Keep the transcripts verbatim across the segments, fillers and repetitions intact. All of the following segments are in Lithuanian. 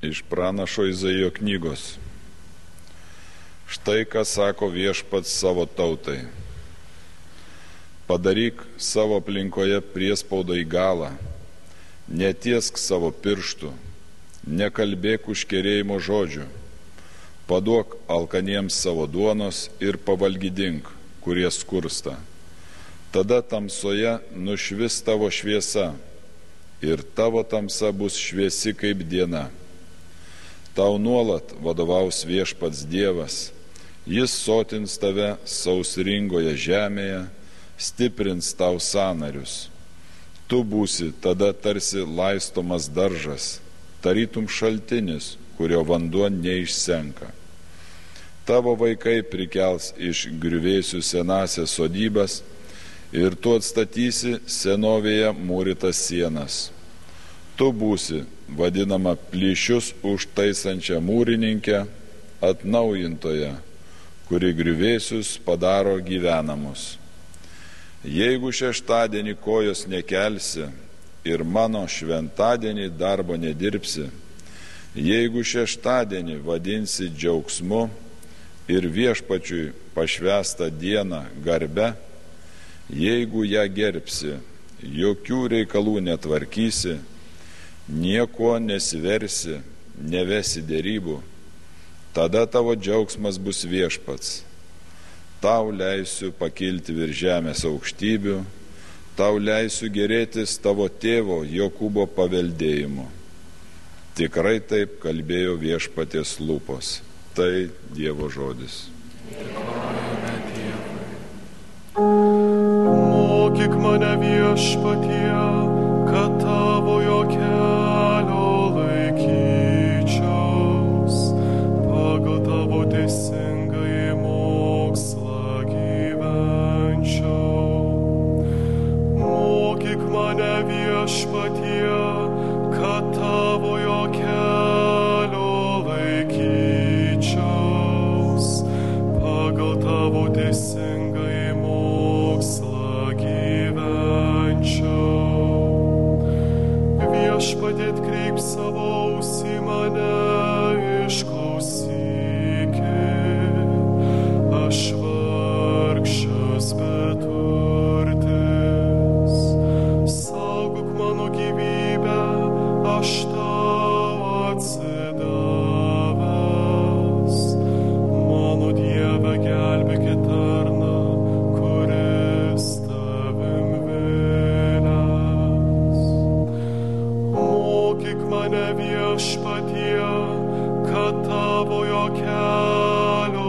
Iš pranašo Izaijo knygos. Štai ką sako Viešpats savo tautai. Padaryk savo aplinkoje priespaudą į galą, netiesk savo pirštų, nekalbėk užkerėjimo žodžių, paduok alkaniems savo duonos ir pavalgydink, kurie skursta. Tada tamsoje nušvis tavo šviesa ir tavo tamsa bus šviesi kaip diena. Tau nuolat vadovaus Viešpats Dievas, jis sotins tave sausringoje žemėje, stiprins tau sąnarius. Tu būsi tada tarsi laistomas daržas, tarytum šaltinis, kurio vanduo neišsenka. Tavo vaikai prikels iš griuvėsių senąsias sodybas ir tu atstatysi senovėje mūrytas sienas. Tu būsi vadinama plyšius užtaisančią mūrininkę, atnaujintoje, kuri griuvėsius padaro gyvenamus. Jeigu šeštadienį kojos nekelsi ir mano šventadienį darbo nedirbsi, jeigu šeštadienį vadinsi džiaugsmu ir Viešpačiui pašvęstą dieną garbe, jeigu ją gerbsi, jokių reikalų netvarkysi, nieko nesiversi, nevesi dėrybų, tada tavo džiaugsmas bus Viešpats. Tau leisiu pakilti virš žemės aukštybių, tau leisiu gerėtis tavo tėvo Jokūbo paveldėjimu. Tikrai taip kalbėjo Viešpaties lūpos. Tai Dievo žodis. Mokyk mane Viešpatie, kad tavojo kelio laikyčiaus, pagal tavo teisingąjį mokslą gyvenčiau. Mokyk mane Viešpatie, kad tavojo kelio laikyčiaus, pagal tavo teisingąjį mokslą gyvenčiau. Viešpatie, atkreipk savo ausį į mane, išklausykit, aš vargšas beturtis. Saugok mano gyvybę, aš tau atsidavęs. Mano Dieve, gelbėkit tarną, kuris tavim vilias. Mokyk mane Viešpatie, kad tavojo kelio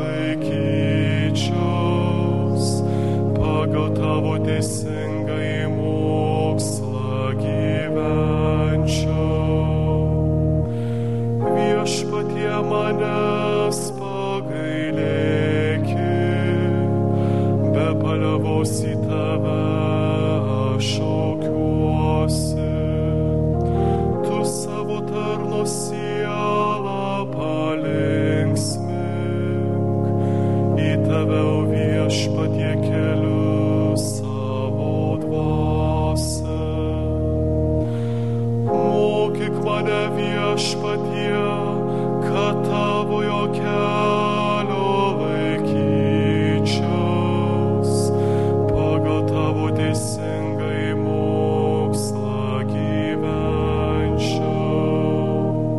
laikyčiaus, pagal tavo teisingąjį mokslą gyvenčiau. Viešpatie, manęs pagailėkit, be paliovos į tave aš šaukiuosi. Tu savo tarno sielą palinksmink, į tave, o Viešpatie, keliu savo dvasią. Mokyk mane Viešpatie, kad tavojo kelio laikyčiaus, pagal tavo teisingąjį mokslą gyvenčiau.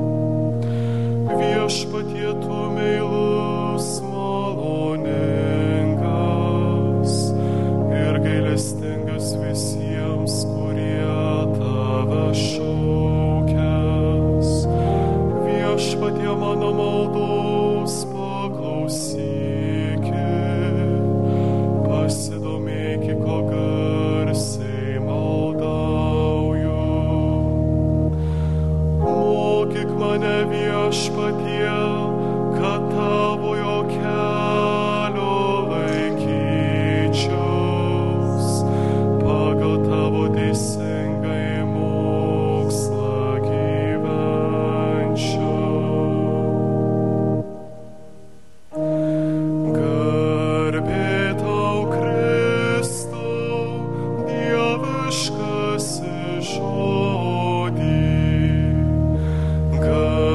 Viešpatie, tu meilus, maloningas ir gailestingas visiems, kurie tave šaukias. Viešpatie, mano maldos paklausykit, pasidomėkit, ko garsiai maldauju. Mokyk mane Viešpatie, kad tavojo kelio laikyčiaus, pagal tavo teisingąjį mokslą gyvenčiau. Garbė tau, Kristau, dieviškasis žodį. Garbė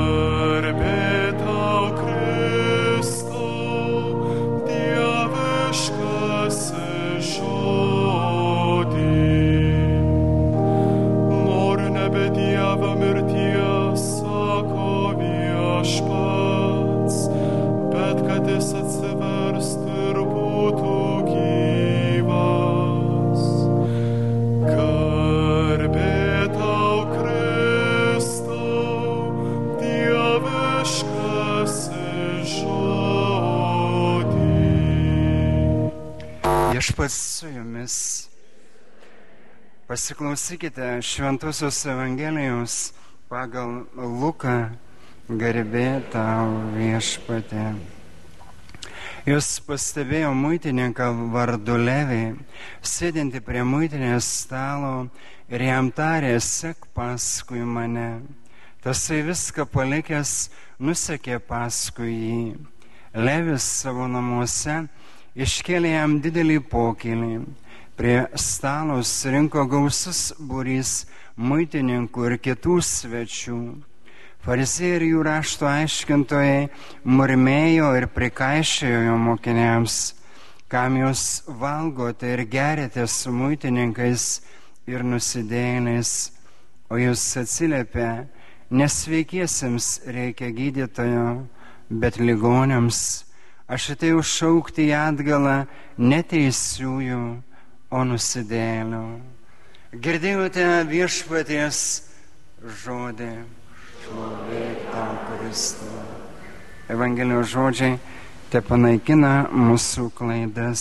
Viešpats su jumis. Pasiklausykite Šventosios Evangelijos pagal Luką, garbė tau Viešpatie. Jūs pastebėjo muitininką vardu Levį, sėdinti prie muitinės stalo ir jam tarė, sek paskui mane. Tasai viską palikęs nusekė paskui jį. Levis savo namuose iškėlė jam didelį pokylį. Prie stalo surinko gausus būrys muitininkų ir kitų svečių. Fariziejai ir jų rašto aiškintojai murmėjo ir prikaišėjo jo mokiniams, kam jūs valgote ir geriate su muitininkais ir nusidėjėliais, o jūs atsiliepė, nesveikiesiems reikia gydytojo, bet ligoniams. Aš atėjau šaukti į atgalą ne teisiųjų, o nusidėjėlių. Girdėjote Viešpaties žodį. Šlovėk tau, Kristau. Evangelijos žodžiai te panaikina mūsų klaidas.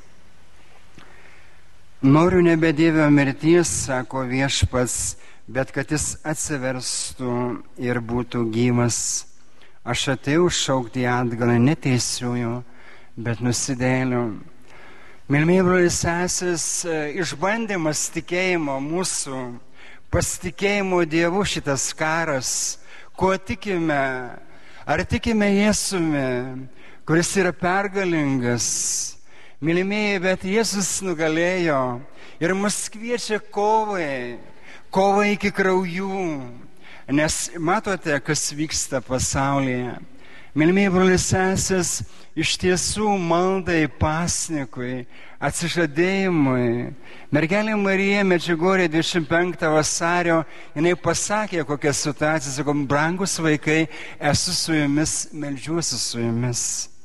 Noriu nebe Dievio mirties, sako Viešpats, bet kad jis atsiverstų ir būtų gyvas. Aš atėjau šaukti atgalą ne teisiųjų, bet nusidėjėlių. Mylimieji broliai ir sesės, išbandymas tikėjimo mūsų, pasitikėjimo Dievu šitas karas, kuo tikime, ar tikime Jėzumi, kuris yra pergalingas. Mylimieji, bet Jėzus nugalėjo ir mus kviečia kovai, kovai iki kraujų, nes matote, kas vyksta pasaulyje. Mylimieji broliai sesės, iš tiesų maldai, pasnikui, atsižadėjimui. Mergelė Marija Medžiugorje dvidešimt penktą vasario, jinai pasakė, kokia situacija, sako, brangus vaikai, esu su jumis, meldžiuosi su jumis.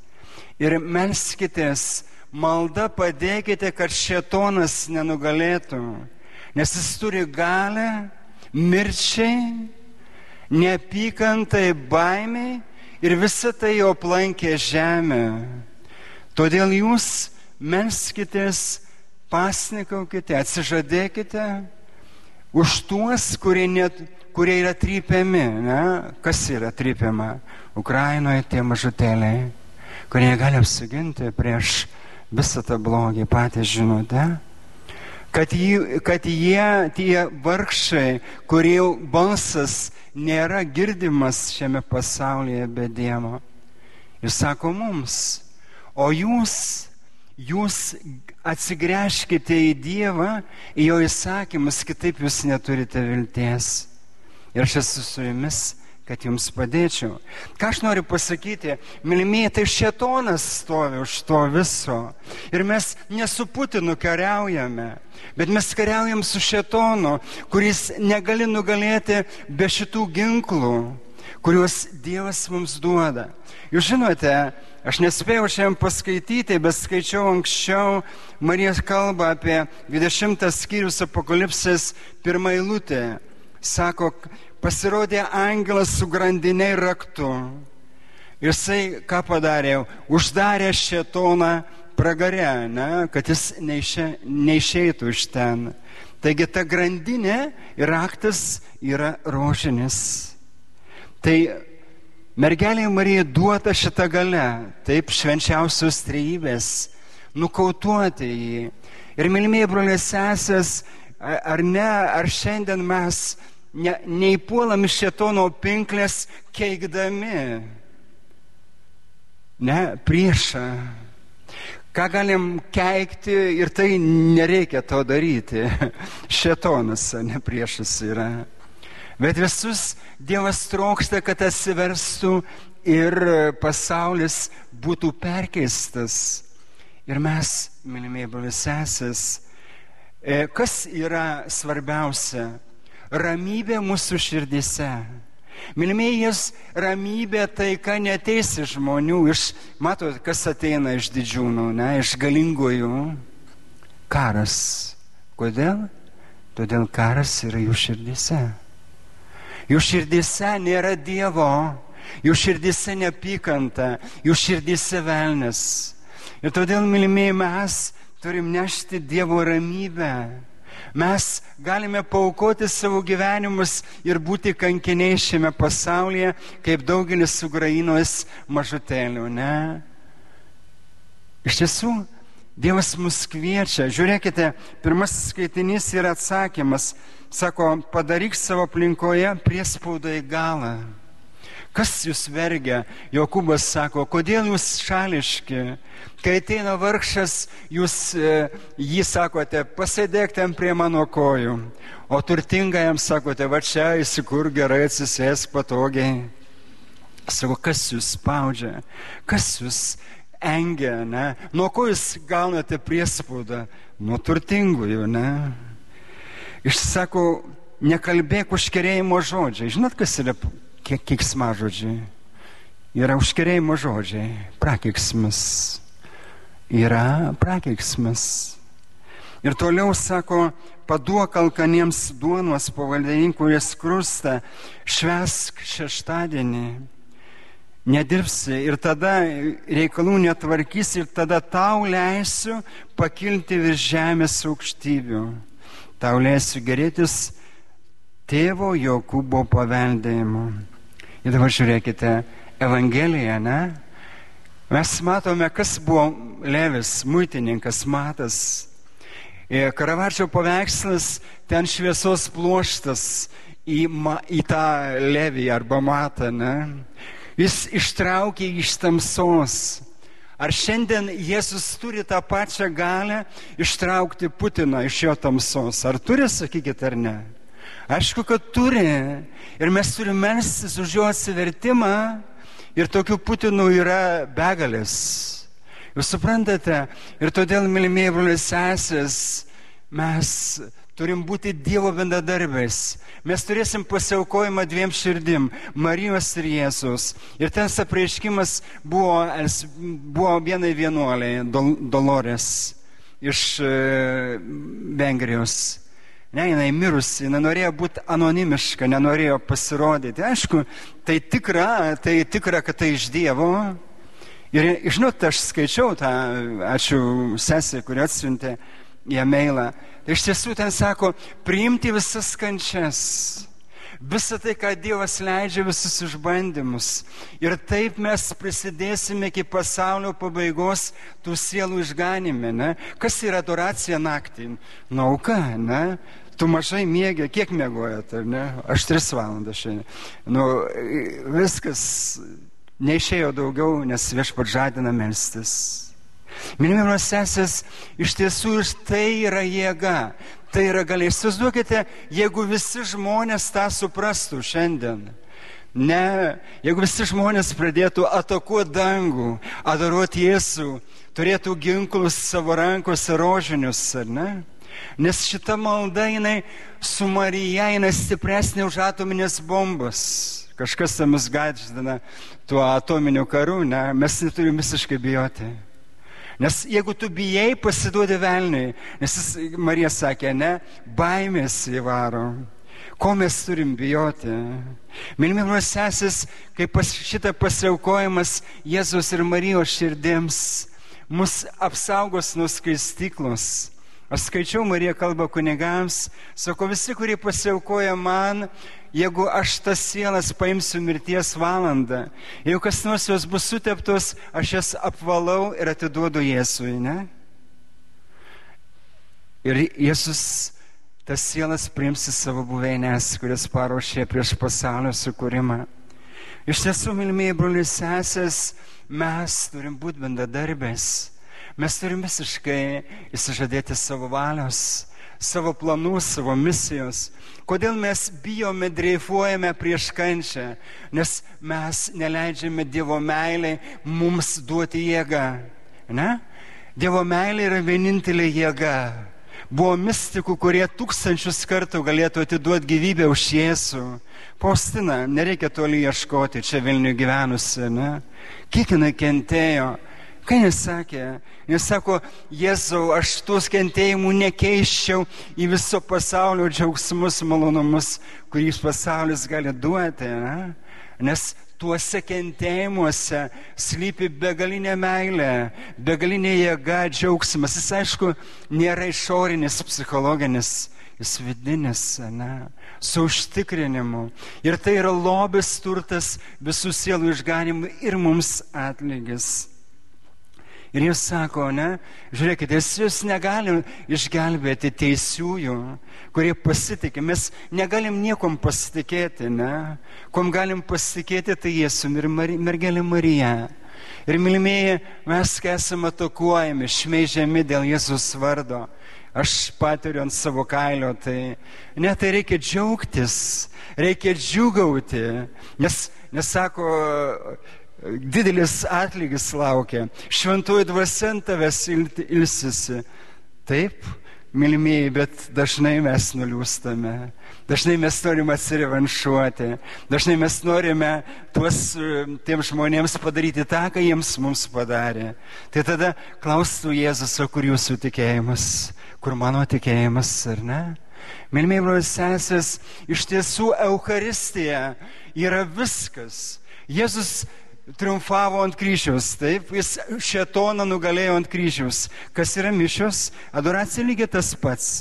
Ir melskitės, malda padėkite, kad šėtonas nenugalėtų, nes jis turi galią mirčiai, neapykantai, baimiai, ir visa tai jo aplankė žemę. Todėl jūs melskitės, pasnikaukite, atsižadėkite už tuos, kurie, net, kurie yra trypiami. Ne? Kas yra trypiama? Ukrainoje tie mažutėliai, kurie gali apsiginti prieš visą tą blogį, patys žinote. Kad, jį, kad jie, tie vargšai, kurių balsas nėra girdimas šiame pasaulyje be Dievo. Jis sako mums, o jūs, jūs atsigręžkite į Dievą, į jo įsakymus, kitaip jūs neturite vilties. Ir aš esu su jumis, kad jums padėčiau. Ką aš noriu pasakyti, mylimieji, tai šėtonas stovi už to viso. Ir mes ne su Putinu kariaujame, bet mes kariaujam su šėtonu, kuris negali nugalėti be šitų ginklų, kuriuos Dievas mums duoda. Jūs žinote, aš nespėjau šiandien paskaityti, bet skaičiau anksčiau, Marija kalba apie dvidešimtas skyrius Apokalipsės pirmą eilutę. Sako, pasirodė angelas su grandinė ir raktu. Ir jisai ką padarė? Uždarė šėtoną pragare, ne? Kad jis neišė, neišeitų iš ten. Taigi ta grandinė ir raktas yra rožinis. Tai mergelė Marija duota šitą galę, taip švenčiausios trejybės, nukautuoti jį. Ir mylimieji broliai sesės, ar ne, ar šiandien mes ne, neįpuolam iš šėtono pinklės keikdami, ne, priešą. Ką galim keikti ir tai nereikia to daryti. Šėtonas, ne priešas yra. Bet visus Dievas trokšta, kad atsiverstų ir pasaulis būtų perkeistas. Ir mes, mylimieji broliai sesės, kas yra svarbiausia? Ramybė mūsų širdyse. Mylimieji, jis ramybė, taika neteis iš žmonių, iš, matot, kas ateina iš didžiūnų, ne, iš galingųjų. Karas. Kodėl? Todėl karas yra jų širdyse. Jų širdyse nėra Dievo, jų širdyse neapykanta, jų širdyse velnias. Ir todėl, mylimieji, mes turim nešti Dievo ramybę. Mes galime paaukoti savo gyvenimus ir būti kankiniai šiame pasaulyje, kaip daugelis Ukrainos mažutėlių, ne? Iš tiesų, Dievas mus kviečia. Žiūrėkite, pirmasis skaitinys yra atsakymas. Sako, padaryk savo aplinkoje priespaudoje galą. Kas jūs vergia? Jokūbas sako, kodėl jūs šališki? Kai ateina vargšas, jūs e, jį sakote, pasėdėk ten prie mano kojų. O turtingajam sakote, va čia įsikur gerai, atsisėsk patogiai. Sako, kas jūs spaudžia? Kas jūs engia, ne? Nuo ko jūs gaunate priespaudą? Nuo turtingųjų, ne? Išsako, nekalbėk užkerėjimo žodžiai. Žinot, kas yra keiksmažodžiai? Yra užkerėjimo žodžiai. Prakeiksmas. Yra prakeiksmas. Ir toliau sako, paduok alkaniems duonos po valdininkų ir skrusta, švęsk šeštadienį. Nedirbsi ir tada reikalų netvarkys ir tada tau leisiu pakilti virš žemės aukštybių. Tau leisiu gerėtis tėvo Jokūbo paveldėjimu. Ir dabar žiūrėkite, Evangelija, ne? Mes matome, kas buvo Levis, muitininkas Matas. Karavačio paveikslas, ten šviesos pluoštas į, ma, į tą Levį arba Matą, ne? Jis ištraukė iš tamsos. Ar šiandien Jėzus turi tą pačią galę ištraukti Putiną iš jo tamsos? Ar turi, sakykit, ar ne? Aišku, kad turi. Ir mes turime melstis už jo atsivertimą. Ir tokių Putinų yra begalės. Jūs suprantate? Ir todėl, mylimieji broliai ir sesės, mes turim būti Dievo bendradarbiais. Mes turėsim pasiaukojimą dviem širdim, Marijos ir Jėzus. Ir ten apreiškimas buvo, buvo vienai vienuoliai, Dolores, iš e, Vengrijos. Ne, jinai mirusi, jinai norėjo būti anonimiška, nenorėjo pasirodyti. Aišku, tai tikra, tai tikra, kad tai iš Dievo. Ir, žinot, aš skaičiau tą, ačiū sesė, kuri atsiuntė į e-mailą. Tai iš tiesų ten sako, priimti visas kančias, visą tai, ką Dievas leidžia, visus išbandymus. Ir taip mes prisidėsime iki pasaulio pabaigos tų sielų išganime, ne? Kas yra adoracija naktį? Nauka, ne? Tu mažai miegi, kiek miegojat, ar ne? Aš tris valandas šiandien. Nu, viskas, neišėjo daugiau, nes viešpat žadina melstis. Mylimos sesės, iš tiesų tai yra jėga, tai yra galia. Įsivaizduokite, jeigu visi žmonės tą suprastų šiandien. Ne, jeigu visi žmonės pradėtų atakuoti dangų, adoruoti Jėzų, turėtų ginklus savo rankose rožinius, ar ne? Nes šita malda, jinai su Marija, jinai stipresnė už atominės bombas. Kažkas tam mus gąsdina tuo atominiu karu, ne? Mes neturim visiškai bijoti. Nes jeigu tu bijai, pasiduodi velniui, nes jis, Marija sakė, ne, baimės įvaro. Ko mes turim bijoti? Mylimos sesės, kai pas, šitą pasiaukojimas Jėzus ir Marijos širdėms mus apsaugos nuo skaistyklos. Aš skaičiau, Marija kalba kunigams, sako, visi, kurie pasiaukoja man, jeigu aš tas sielas paimsiu mirties valandą, jeigu kas nors jos bus suteptos, aš jas apvalau ir atiduodu Jėzui, ne? Ir Jėzus tas sielas priims į savo buveinės, kurias paruošė prieš pasaulio sukūrimą. Iš tiesų, mylimieji broliai sesės, mes turim būti bendradarbiais. Mes turim visiškai įsižadėti savo valios, savo planų, savo misijos. Kodėl mes bijome, dreifuojame prieš kančią? Nes mes neleidžiame Dievo meilei mums duoti jėgą. Ne? Dievo meilė yra vienintelė jėga. Buvo mistikų, kurie tūkstančius kartų galėtų atiduoti gyvybę už Jėzų. Faustina, nereikia toli ieškoti, čia Vilniuje gyvenusi, ne? Kiek jinai kentėjo? Ką jis sakė? Jis sako, Jėzau, aš tuos kentėjimų nekeiščiau į viso pasaulio džiaugsmus, malonumus, kurį pasaulis gali duoti. Ne? nes tuose kentėjimuose slypi begalinė meilė, begalinė jėga, džiaugsmas. Jis, aišku, nėra išorinis, psichologinis, jis vidinis, ne, su užtikrinimu. Ir tai yra lobis, turtas, visų sielų išganimų ir mums atlygis. Ir jis sako, ne, žiūrėkite, jis negali išgelbėti teisiųjų, kurie pasitikė. Mes negalim niekom pasitikėti, ne. Kom galim pasitikėti, tai Jėzum ir mergelė Marija. Ir mylimieji, mes esame atakuojami, šmeižiami dėl Jėzus vardo. Aš patiriu ant savo kailio, tai ne, tai reikia džiaugtis, reikia džiugauti, nes, nes sako, didelis atlygis laukia. Šventoji dvasia ant tavęs ilsisi. Taip, mylimieji, bet dažnai mes nuliūstame. Dažnai mes norime atsirevanšuoti. Dažnai mes norime tuos tiem žmonėms padaryti tą, ką jiems mums padarė. Tai tada klaustų Jėzus, o kur jūsų tikėjimas? Kur mano tikėjimas, ar ne? Mylimieji brolis sesės, iš tiesų Eucharistija yra viskas. Jėzus triumfavo ant kryžiaus, taip, jis šėtoną nugalėjo ant kryžiaus. Kas yra mišios? Adoracija lygiai tas pats.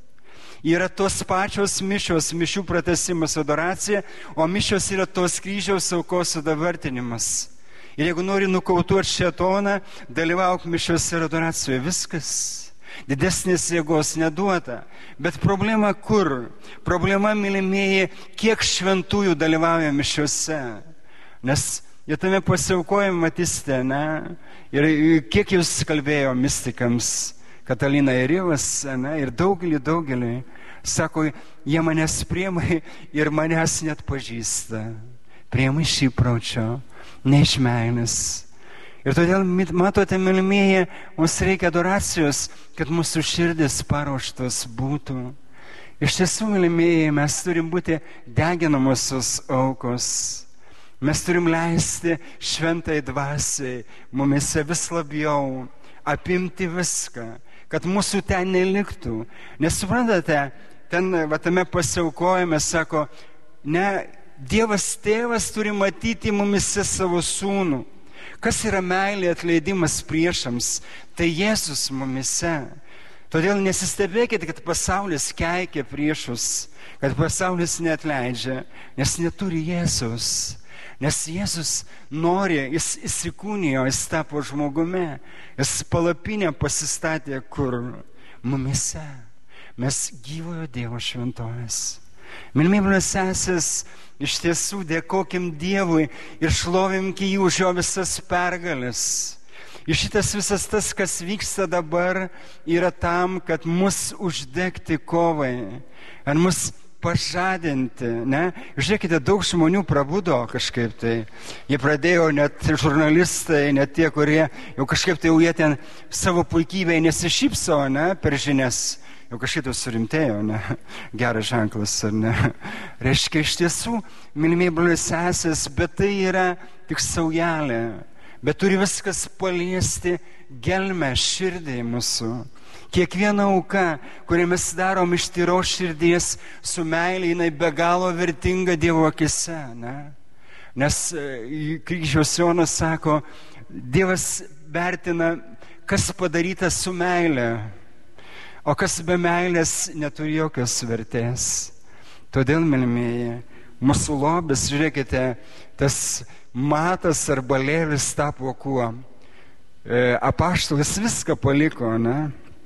Yra tos pačios mišios, mišių pratęsimas, adoracija, o mišios yra tos kryžiaus aukos sudabartinimas. Ir jeigu nori nukautuoti šėtoną, dalyvauk mišios ir adoracijoje, viskas. Didesnės jėgos neduota. Bet problema kur? Problema, mylimieji, kiek šventųjų dalyvauja mišiose. Nes jie tame pasiaukojame, matysite, ne? Ir kiek jūs kalbėjo mistikams, Katalina ir Rivas, ne? Ir daugelį, daugelį. Sako, jie manęs priima ir manęs net pažįsta. Priima iš įpročio, ne iš meilės. Ir todėl, matote, mylimieji, mums reikia adoracijos, kad mūsų širdis paruoštos būtų. Iš tiesų, mylimieji, mes turim būti deginamosios aukos. Mes turim leisti šventai dvasiai mumise vis labiau apimti viską, kad mūsų ten neliktų. Nes suprantate, ten va, tame pasiaukojame, sako, ne, Dievas tėvas turi matyti mumise savo sūnų. Kas yra meilė, atleidimas priešams? Tai Jėzus mumise. Todėl nesistebėkite, kad pasaulis keikia priešus, kad pasaulis neatleidžia, nes neturi Jėzus. Nes Jėzus nori, jis įsikūnijo, jis tapo žmogumi, jis palapinę pasistatė kur? Mumise. Mes gyvojo Dievo šventovės. Mylimieji brolis sesės, iš tiesų dėkokim Dievui ir šlovimki jį už jo visas pergalės. Ir šitas visas tas, kas vyksta dabar, yra tam, kad mus uždegti kovai. Ar mus pažadinti, ne? Žiūrėkite, daug žmonių prabudo kažkaip tai. Jie pradėjo, net žurnalistai, net tie, kurie jau kažkaip tai jau jie ten savo puikybėje nesišypso, ne, per žinias. Jau kažkaip tai surimtėjo, ne? Geras ženklas, ar ne? Reiškia, iš tiesų, mylimieji broliai sesės, bet tai yra tik saujelė. Bet turi viskas paliesti gelmę, širdį mūsų. Kiekviena auka, kurią mes darom iš tyros širdies su meilė, jinai be galo vertinga Dievo akise, ne? Nes kryžiaus Jonas sako, Dievas vertina, kas padaryta su meilė, o kas be meilės neturi jokios vertės. Todėl, mylimieji, mūsų lobis, žiūrėkite, tas matas arba lėvis tapo kuo? E, apaštalas viską paliko, ne?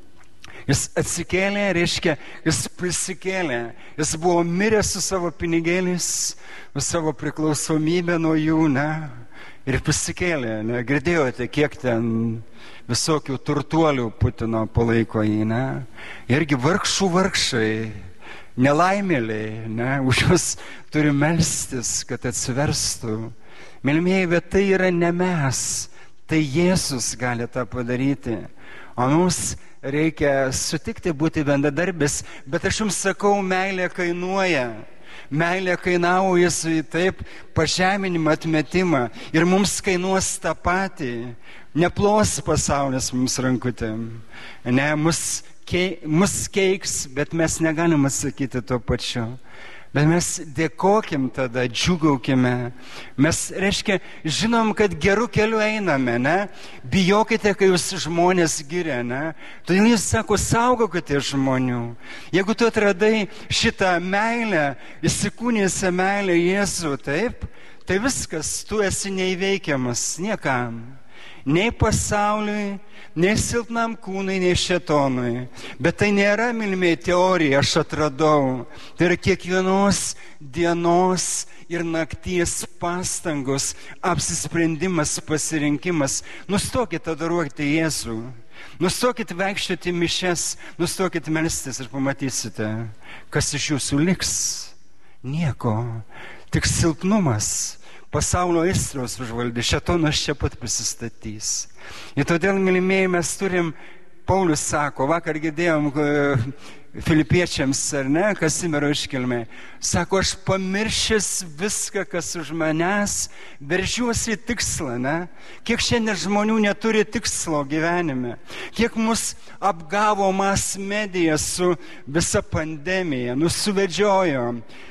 Jis atsikėlė, reiškia, jis prisikėlė. Jis buvo miręs su savo pinigėliais, su savo priklausomybė nuo jų, ne? Ir prisikėlė, ne? Girdėjote, kiek ten visokių turtuolių Putino palaiko jį, ne? Irgi vargšų vargšai, nelaimėliai, ne? Už juos turi melstis, kad atsiverstų. Mylimieji, bet tai yra ne mes, tai Jėzus gali tą padaryti. O mums reikia sutikti būti bendradarbis, bet aš jums sakau, meilė kainuoja. Meilė kainavo Jėzui taip pažeminimą, atmetimą ir mums kainuos tą patį. Neplos pasaulis mums rankutėm. Ne, mus, kei, mus keiks, bet mes negalim atsakyti tuo pačiu. Bet mes dėkokim tada, džiugaukime. Mes, reiškia, žinom, kad gerų kelių einame, ne? Bijokite, kai jūs žmonės giria, ne? Todėl jis sako, saugokite žmonių. Jeigu tu atradai šitą meilę, įsikūnėjusią meilę Jėzų, taip, tai viskas, tu esi neįveikiamas niekam. Nei pasauliui, nei silpnam kūnui, nei šėtonui. Bet tai nėra, mylimieji, teorija, aš atradau. Tai yra kiekvienos dienos ir nakties pastangos, apsisprendimas, pasirinkimas. Nustokit adoruoti Jėzų. Nustokit vaikščioti mišias, nustokit melstis ir pamatysite, kas iš jūsų liks. Nieko, tik silpnumas. Pasaulio aistros užvaldė, šėtonas čia pat prisistatys. Ir todėl, mylimieji, mes turim, Paulius sako, vakar girdėjom Filipiečiams, ar ne, Kazimiero iškilmė, sako, aš pamiršęs viską, kas už manęs, veržiuosi į tikslą, ne? Kiek šiandien žmonių neturi tikslo gyvenime, kiek mus apgavo mass media su visa pandemija, nusuvedžiojo,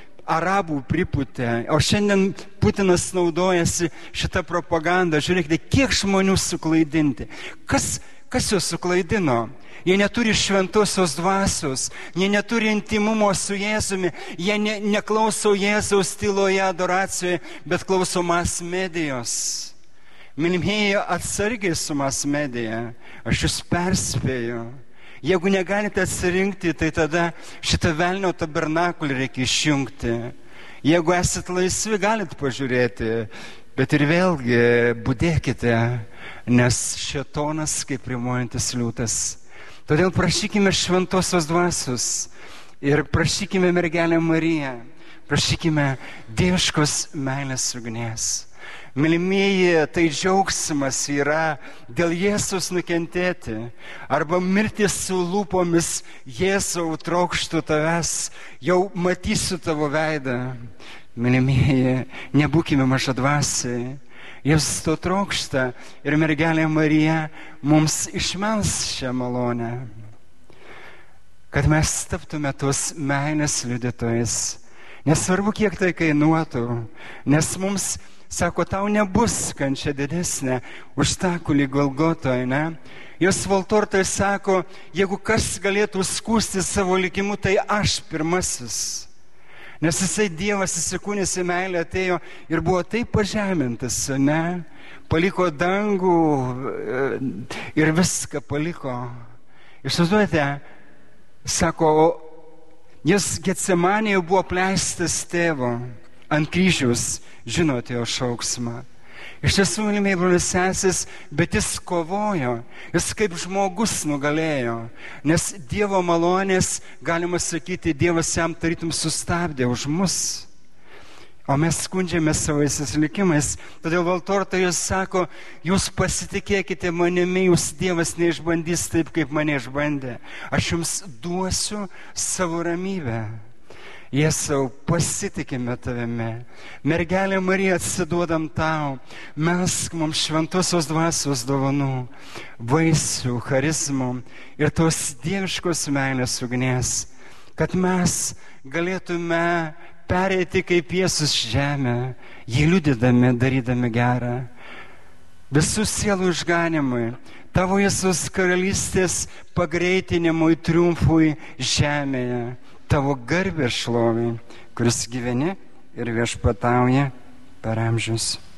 arabų pripūtė, o šiandien Putinas naudojasi šitą propagandą. Žiūrėkite, kiek žmonių suklaidinti. Kas, kas juos suklaidino? Jie neturi šventosios dvasios, jie neturi intimumo su Jėzumi, jie ne, neklauso Jėzaus tyloje, adoracijoje, bet klauso mass medijos. Mylimieji, atsargiai su mass medija, aš jūs perspėju. Jeigu negalite atsirinkti, tai tada šitą velnio tabernakulį reikia išjungti. Jeigu esat laisvi, galite pažiūrėti, bet ir vėlgi budėkite, nes šėtonas kaip rimuojantis liūtas. Todėl prašykime šventosios dvasios ir prašykime mergelę Mariją, prašykime dieviškos meilės ugnies. Mylimieji, tai džiaugsmas yra dėl Jėzus nukentėti, arba mirti su lūpomis, Jėzau, trokštu tavęs, jau matysiu tavo veidą. Mylimieji, nebūkime mažadvasiai, Jėzus to trokšta ir mergelė Marija mums išmels šią malonę, kad mes taptume tos meilės liudytojais. Nesvarbu, kiek tai kainuotų, nes mums sako, tau nebus kančia didesnė už tą kulį Golgotoj, ne? Jos valtortai sako, jeigu kas galėtų skųsti savo likimu, tai aš pirmasis. Nes jisai Dievas įsikūnęs į meilę atėjo ir buvo taip pažemintas, ne? Paliko dangų ir viską paliko. Išsivaizduojate, sako, jis Getsemanėje buvo apleistas tėvo. Ant kryžiaus, žinote jo šauksmą. Iš tiesų, mylimieji broliai seserys, bet jis kovojo, jis kaip žmogus nugalėjo, nes Dievo malonės, galima sakyti, Dievas jam tarytum sustabdė už mus. O mes skundžiame savaisiais likimais. Todėl valtortojas sako, jūs pasitikėkite manimi, jūs Dievas neišbandys taip, kaip mane išbandė. Aš jums duosiu savo ramybę. Jėzau, pasitikime tavimi. Mergelė Marija, atsiduodam tau. Melsk mums šventosios dvasios dovanų, vaisių, charizmų ir tos dieviškos meilės ugnies, kad mes galėtume pereiti kaip Jėzus žemę, jį liudydami, darydami gerą. Visų sielų išganimui, tavo Jėzus karalystės pagreitinimui, triumfui žemėje, tavo garbės šlovei, kuris gyveni ir viešpatauja per amžius.